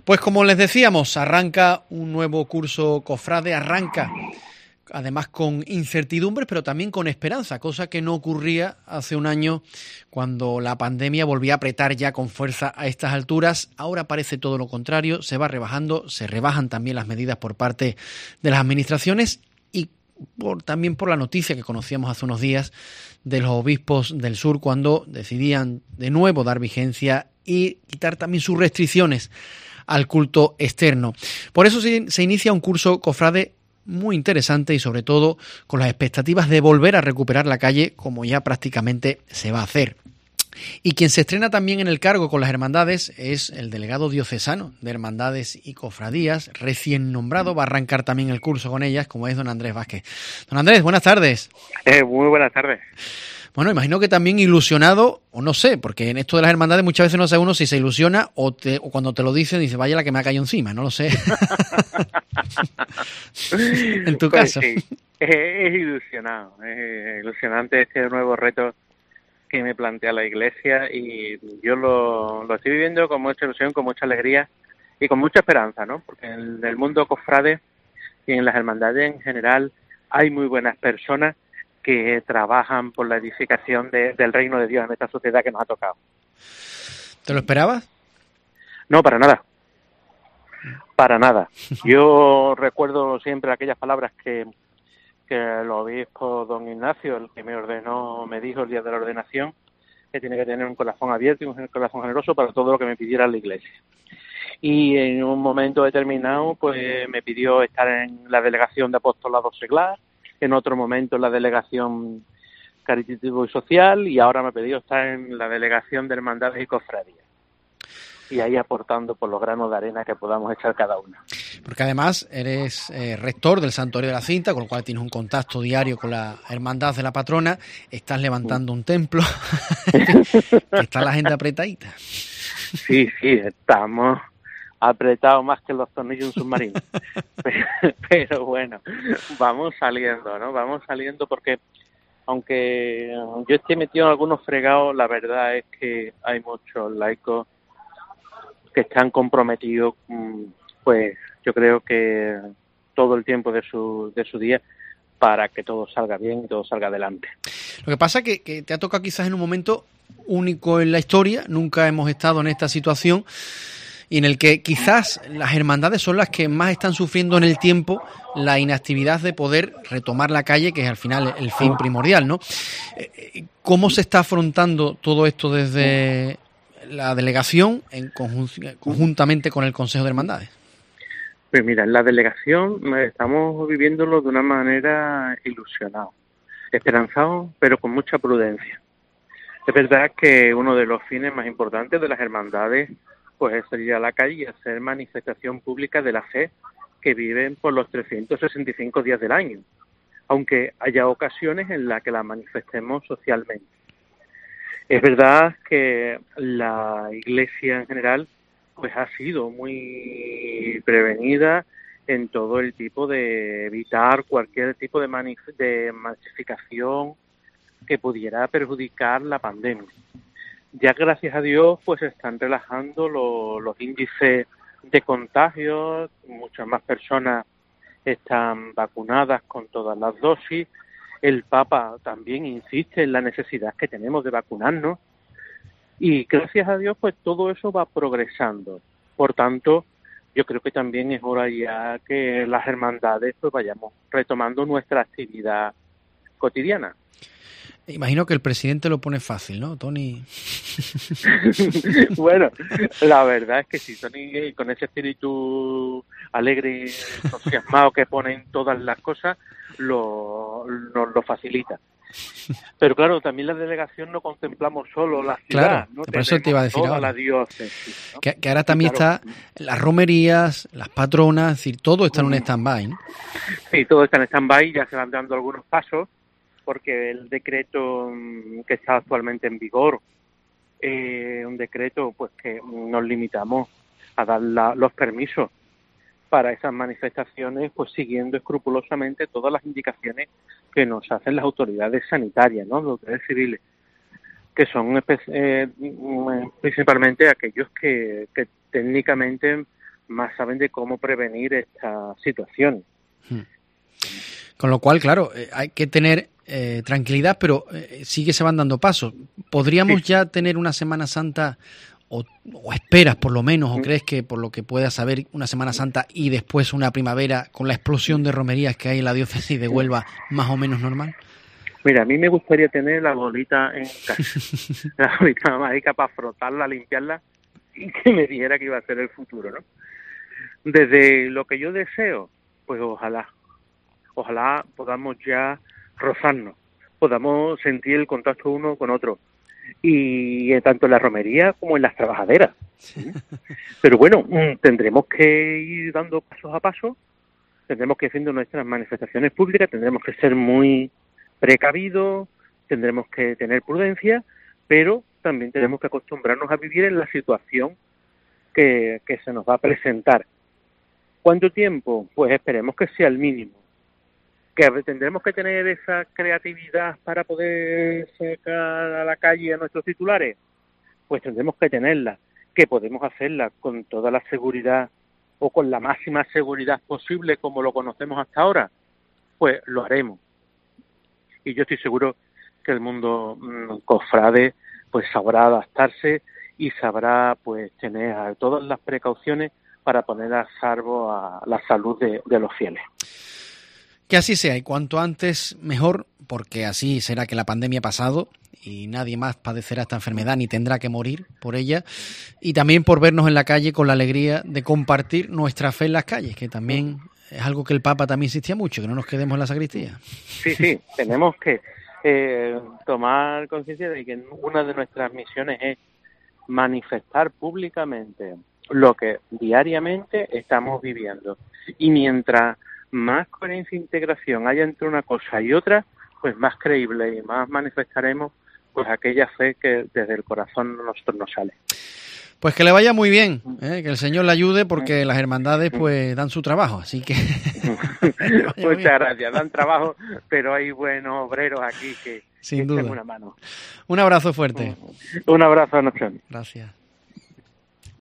Pues como les decíamos, arranca un nuevo curso cofrade, arranca además con incertidumbres, pero también con esperanza, cosa que no ocurría hace un año cuando la pandemia volvía a apretar ya con fuerza a estas alturas. Ahora parece todo lo contrario, se va rebajando, se rebajan también las medidas por parte de las administraciones y también por la noticia que conocíamos hace unos días de los obispos del sur cuando decidían de nuevo dar vigencia y quitar también sus restricciones al culto externo. Por eso se inicia un curso cofrade muy interesante y sobre todo con las expectativas de volver a recuperar la calle como ya prácticamente se va a hacer. Y quien se estrena también en el cargo con las hermandades es el delegado diocesano de Hermandades y Cofradías, recién nombrado, va a arrancar también el curso con ellas, como es don Andrés Vázquez. Don Andrés, buenas tardes. Muy buenas tardes. Bueno, imagino que también ilusionado, o no sé, porque en esto de las hermandades muchas veces no sabe uno si se ilusiona o cuando te lo dicen dice, vaya la que me ha caído encima, no lo sé. En tu caso. Sí, es ilusionado, es ilusionante este nuevo reto que me plantea la Iglesia y yo lo estoy viviendo con mucha ilusión, con mucha alegría y con mucha esperanza, ¿no? Porque en el mundo cofrade y en las hermandades en general hay muy buenas personas que trabajan por la edificación del reino de Dios en esta sociedad que nos ha tocado. ¿Te lo esperabas? No, para nada. Para nada. Yo recuerdo siempre aquellas palabras que el obispo don Ignacio, el que me ordenó, me dijo el día de la ordenación, que tiene que tener un corazón abierto y un corazón generoso para todo lo que me pidiera la Iglesia. Y en un momento determinado, pues me pidió estar en la delegación de apostolado seglar, en otro momento en la delegación caritativo y social, y ahora me ha pedido estar en la delegación de hermandades y cofradías. Y ahí aportando por los granos de arena que podamos echar cada uno. Porque además eres rector del Santuario de la Cinta, con lo cual tienes un contacto diario con la hermandad de la patrona, estás levantando un templo, que está la gente apretadita. Sí, estamos apretados más que los tornillos de un submarino. Pero bueno, vamos saliendo, ¿no? Vamos saliendo porque, aunque yo esté metido en algunos fregados, la verdad es que hay muchos laicos que están comprometidos, pues yo creo que todo el tiempo de su día para que todo salga bien y todo salga adelante. Lo que pasa es que te ha tocado quizás en un momento único en la historia, nunca hemos estado en esta situación y en el que quizás las hermandades son las que más están sufriendo en el tiempo la inactividad de poder retomar la calle, que es al final el fin primordial, ¿no? ¿Cómo se está afrontando todo esto desde la delegación conjuntamente con el Consejo de Hermandades? Pues mira, en la delegación estamos viviéndolo de una manera ilusionada, esperanzado, pero con mucha prudencia. Es verdad que uno de los fines más importantes de las hermandades pues es salir a la calle y hacer manifestación pública de la fe que viven por los 365 días del año, aunque haya ocasiones en las que la manifestemos socialmente. Es verdad que la Iglesia en general pues ha sido muy prevenida en todo el tipo de evitar cualquier tipo de masificación que pudiera perjudicar la pandemia. Ya gracias a Dios pues se están relajando los índices de contagios, muchas más personas están vacunadas con todas las dosis. El Papa también insiste en la necesidad que tenemos de vacunarnos y gracias a Dios pues todo eso va progresando. Por tanto, yo creo que también es hora ya que las hermandades pues vayamos retomando nuestra actividad cotidiana. Imagino que el presidente lo pone fácil, ¿no, Tony? Bueno, la verdad es que sí, Tony, con ese espíritu alegre y entusiasmado que ponen todas las cosas, nos lo facilita. Pero claro, también la delegación no contemplamos solo la ciudad, claro, ¿no? por eso te iba a decir toda ahora. La diócesis, ¿no? Que ahora también claro, está las romerías, las patronas, es decir, todo está en un stand-by, ¿no? Sí, todo está en stand-by, ya se van dando algunos pasos, porque el decreto que está actualmente en vigor, un decreto pues que nos limitamos a dar los permisos para esas manifestaciones, pues siguiendo escrupulosamente todas las indicaciones que nos hacen las autoridades sanitarias, ¿no? Las autoridades civiles, que son principalmente aquellos que técnicamente más saben de cómo prevenir esta situación. Con lo cual, claro, hay que tener tranquilidad, pero sí que se van dando pasos. ¿Podríamos ya tener una Semana Santa, o esperas por lo menos, o crees que por lo que puedas saber, una Semana Santa y después una primavera con la explosión de romerías que hay en la diócesis de Huelva más o menos normal? Mira, a mí me gustaría tener la bolita en casa, la bolita mágica para frotarla, limpiarla y que me dijera que iba a ser el futuro, ¿no? Desde lo que yo deseo, pues ojalá podamos ya rozarnos, podamos sentir el contacto uno con otro, y tanto en la romería como en las trabajaderas. Pero bueno, tendremos que ir dando pasos a paso, tendremos que ir haciendo nuestras manifestaciones públicas, tendremos que ser muy precavidos, tendremos que tener prudencia, pero también tenemos que acostumbrarnos a vivir en la situación que se nos va a presentar. ¿Cuánto tiempo? Pues esperemos que sea el mínimo. Que tendremos que tener esa creatividad para poder sacar a la calle a nuestros titulares, pues tendremos que tenerla. Que podemos hacerla con toda la seguridad o con la máxima seguridad posible como lo conocemos hasta ahora, pues lo haremos. Y yo estoy seguro que el mundo cofrade pues sabrá adaptarse y sabrá pues tener todas las precauciones para poner a salvo a la salud de los fieles. Que así sea, y cuanto antes mejor, porque así será que la pandemia ha pasado y nadie más padecerá esta enfermedad ni tendrá que morir por ella, y también por vernos en la calle con la alegría de compartir nuestra fe en las calles, que también es algo que el Papa también insistía mucho, que no nos quedemos en la sacristía. Sí, tenemos que tomar conciencia de que una de nuestras misiones es manifestar públicamente lo que diariamente estamos viviendo, y mientras más coherencia e integración haya entre una cosa y otra, pues más creíble y más manifestaremos pues aquella fe que desde el corazón nosotros nos sale. Pues que le vaya muy bien, que el Señor le ayude, porque las hermandades pues dan su trabajo, así que... Muchas gracias, dan trabajo, pero hay buenos obreros aquí que sin duda echan una mano. Un abrazo fuerte. Un abrazo, Nación. Gracias.